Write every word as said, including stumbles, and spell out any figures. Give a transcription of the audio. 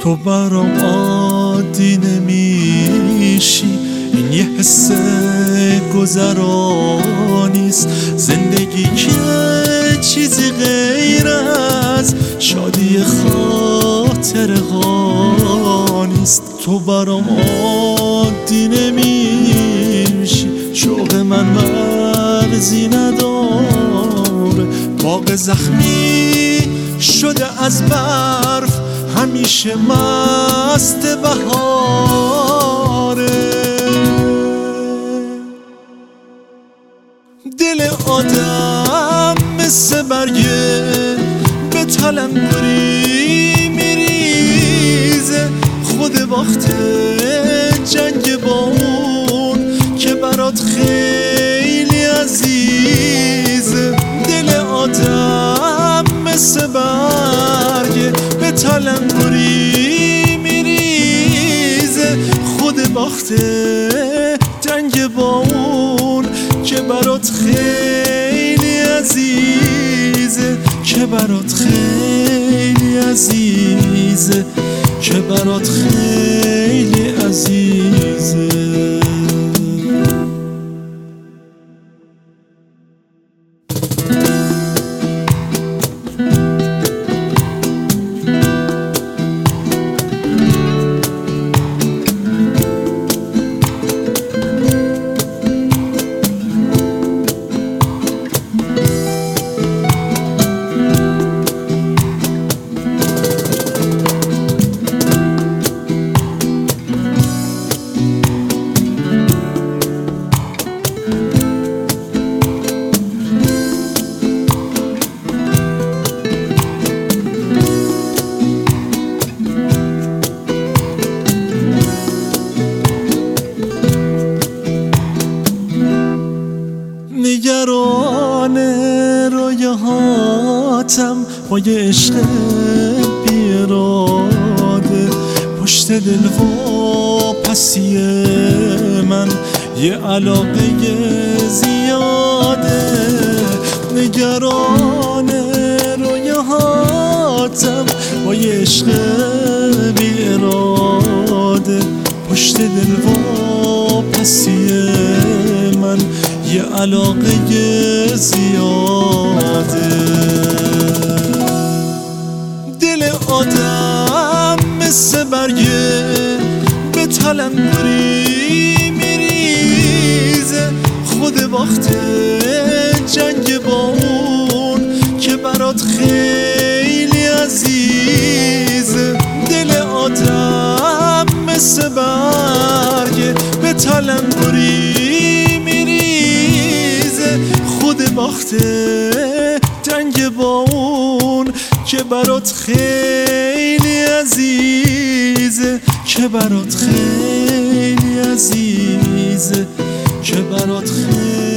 تو برام عادی نمیشی، این یه حس گذرانیست. زندگی که چیزی غیر از شادی خاطره ها نیست. تو برام عادی نمیشی، شوق من مرزی نداره. باغ زخمی شده از برف، همیشه مست بهاره. دل آدم مثل برگه به تلنگری میریزه. خود وقت جنگ با اون که برات خیلی عزیزه. دل آدم مثل برگه به تلنگری میریزه. خود وقت جنگ با اون که برات خیلی عزیزه، که برات خیلی عزیزه، که برات خیلی عزیزه. نگران رویاهاتم با یه عشق بی‌اراده. پشت دل و پسی من یه علاقه زیاده. نگران رویاهاتم با یه عشق بی‌اراده. پشت دل و پسی من یه علاقه زیاده. دل آدم مثل برگه به تلنگری میریزه. خود وقت جنگ با اون که برات خیلی عزیزه. دل آدم مثل برگه به تلنگری میریزه. خود وقت جنگ با اون که برات خیلی عزیزه، که برات خیلی عزیزه، که برات خیلی